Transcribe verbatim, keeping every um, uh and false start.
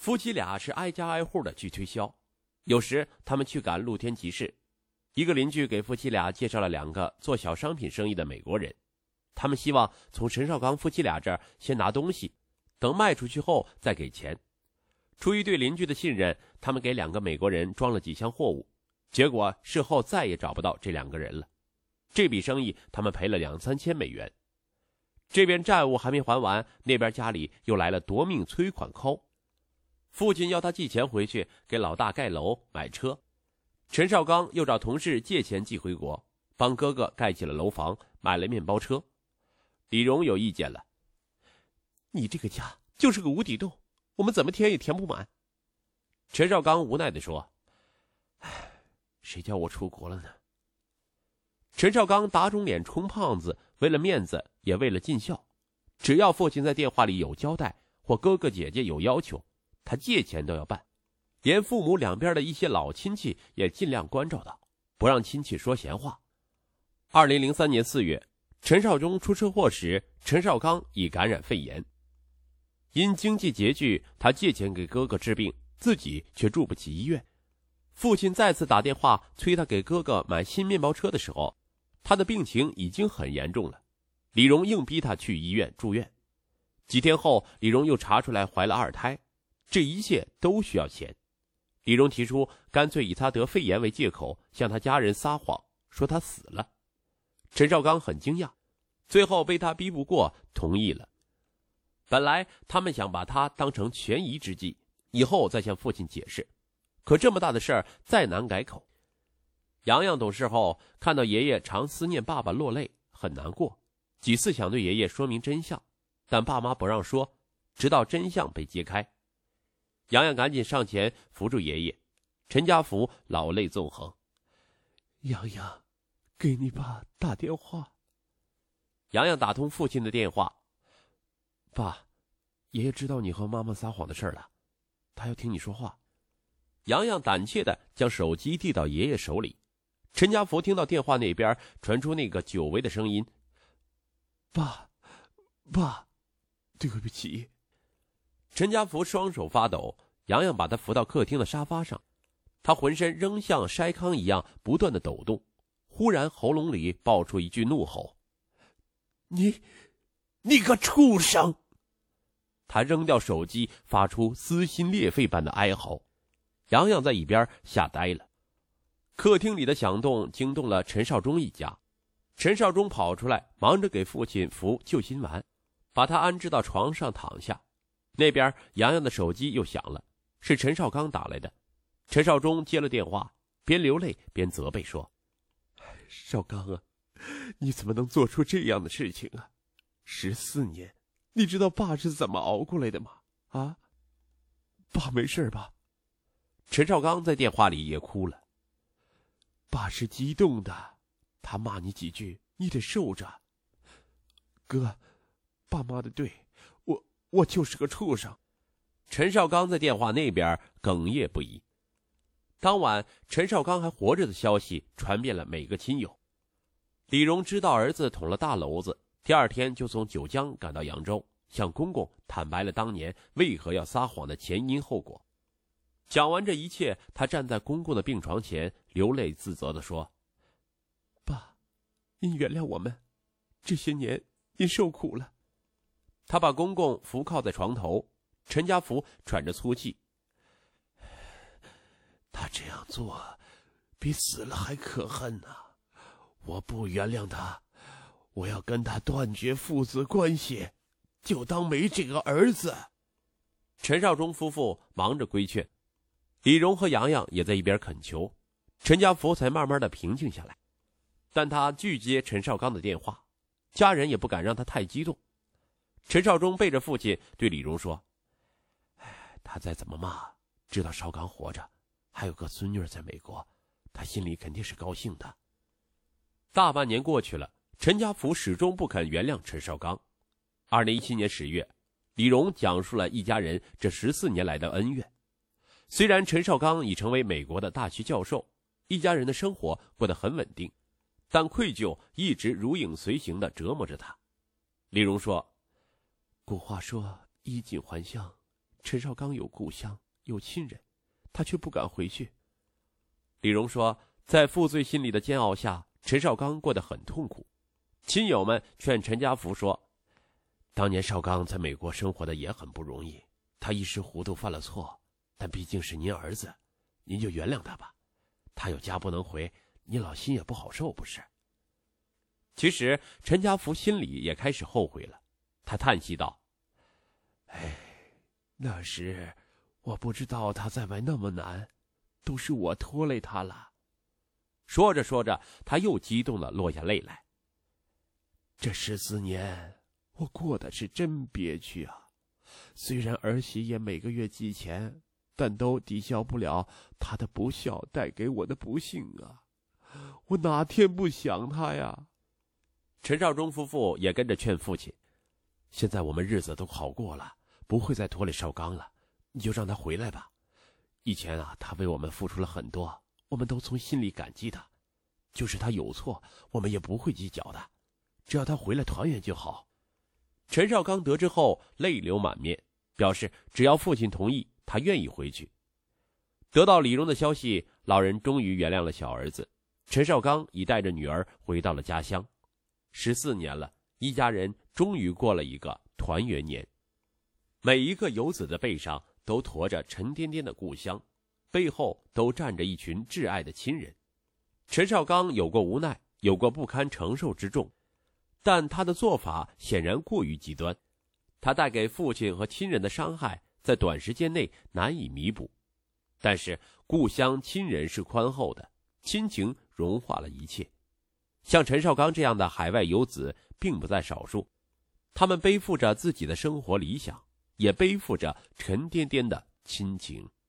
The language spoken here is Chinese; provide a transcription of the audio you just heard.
夫妻俩是挨家挨户的去推销，有时他们去赶露天集市。一个邻居给夫妻俩介绍了两个做小商品生意的美国人，他们希望从陈绍刚夫妻俩这儿先拿东西，等卖出去后再给钱。出于对邻居的信任，他们给两个美国人装了几箱货物，结果事后再也找不到这两个人了。这笔生意他们赔了两三千美元。这边债务还没还完，那边家里又来了夺命催款 call。父亲要他寄钱回去给老大盖楼买车，陈绍刚又找同事借钱寄回国，帮哥哥盖起了楼房，买了面包车。李荣有意见了：你这个家就是个无底洞，我们怎么填也填不满。陈绍刚无奈地说：唉，谁叫我出国了呢？陈绍刚打肿脸充胖子，为了面子也为了尽孝，只要父亲在电话里有交代，或哥哥姐姐有要求，他借钱都要办，连父母两边的一些老亲戚也尽量关照到，不让亲戚说闲话。二零零三年四月，陈绍忠出车祸时，陈绍刚已感染肺炎。因经济拮据，他借钱给哥哥治病，自己却住不起医院。父亲再次打电话催他给哥哥买新面包车的时候，他的病情已经很严重了。李荣硬逼他去医院住院。几天后，李荣又查出来怀了二胎，这一切都需要钱。李荣提出干脆以他得肺炎为借口，向他家人撒谎，说他死了。陈绍刚很惊讶，最后被他逼不过，同意了。本来他们想把他当成权宜之计，以后再向父亲解释，可这么大的事儿再难改口。洋洋懂事后，看到爷爷常思念爸爸落泪，很难过，几次想对爷爷说明真相，但爸妈不让说，直到真相被揭开。洋洋赶紧上前扶住爷爷，陈家福老泪纵横： 洋洋，给你爸打电话。 洋洋打通父亲的电话： 爸，爷爷知道你和妈妈撒谎的事了，他要听你说话。 洋洋胆怯地将手机递到爷爷手里。陈家福听到电话那边传出那个久违的声音： 爸，爸，对不起。 陈家福双手发抖，洋洋把他扶到客厅的沙发上，他浑身仍像筛糠一样不断的抖动，忽然喉咙里爆出一句怒吼： 你你个畜生！ 他扔掉手机，发出撕心裂肺般的哀嚎。洋洋在一边吓呆了。客厅里的响动惊动了陈绍忠一家，陈绍忠跑出来，忙着给父亲服救心丸，把他安置到床上躺下。那边洋洋的手机又响了，是陈绍刚打来的。陈绍忠接了电话，边流泪边责备说： 绍刚啊，你怎么能做出这样的事情啊？十四年，你知道爸是怎么熬过来的吗？啊，爸没事吧？ 陈绍刚在电话里也哭了。 爸是激动的，他骂你几句，你得受着。哥，爸妈的对，我我就是个畜生。 陈绍刚在电话那边哽咽不已。当晚，陈绍刚还活着的消息传遍了每个亲友。李荣知道儿子捅了大篓子，第二天就从九江赶到扬州，向公公坦白了当年为何要撒谎的前因后果。讲完这一切，他站在公公的病床前，流泪自责地说： 爸，您原谅我们，这些年您受苦了。 他把公公扶靠在床头，陈家福喘着粗气： 他这样做比死了还可恨呢、啊！我不原谅他，我要跟他断绝父子关系，就当没这个儿子。 陈绍忠夫妇忙着规劝，李荣和洋洋也在一边恳求，陈家福才慢慢的平静下来。但他拒接陈绍刚的电话，家人也不敢让他太激动。陈绍忠背着父亲对李荣说：他再怎么骂，知道绍刚活着，还有个孙女在美国，他心里肯定是高兴的。大半年过去了，陈家福始终不肯原谅陈绍刚。二零一七年十月，李荣讲述了一家人这十四年来的恩怨。虽然陈绍刚已成为美国的大学教授，一家人的生活过得很稳定，但愧疚一直如影随形地折磨着他。李荣说： 古话说衣锦还乡， 陈少刚有故乡，有亲人，他却不敢回去。李荣说，在负罪心理的煎熬下，陈少刚过得很痛苦。亲友们劝陈家福说，当年少刚在美国生活的也很不容易，他一时糊涂犯了错，但毕竟是您儿子，您就原谅他吧。他有家不能回，您老心也不好受，不是？其实陈家福心里也开始后悔了，他叹息道， 哎，那时我不知道他在外那么难，都是我拖累他了。 说着说着，他又激动地落下泪来。 这十四年我过得是真憋屈啊，虽然儿媳也每个月寄钱，但都抵消不了他的不孝带给我的不幸啊，我哪天不想他呀。 陈少忠夫妇也跟着劝父亲，现在我们日子都好过了，不会再拖累少刚了，你就让他回来吧。以前啊，他为我们付出了很多，我们都从心里感激他，就是他有错，我们也不会计较的，只要他回来团圆就好。陈少刚得知后泪流满面，表示只要父亲同意，他愿意回去。得到李荣的消息，老人终于原谅了小儿子，陈少刚已带着女儿回到了家乡。十四年了，一家人终于过了一个团圆年。每一个游子的背上都驮着沉甸甸的故乡，背后都站着一群挚爱的亲人。陈少刚有过无奈，有过不堪承受之重，但他的做法显然过于极端，他带给父亲和亲人的伤害在短时间内难以弥补。但是故乡亲人是宽厚的，亲情融化了一切。像陈少刚这样的海外游子并不在少数，他们背负着自己的生活理想，也背负着沉甸甸的亲情。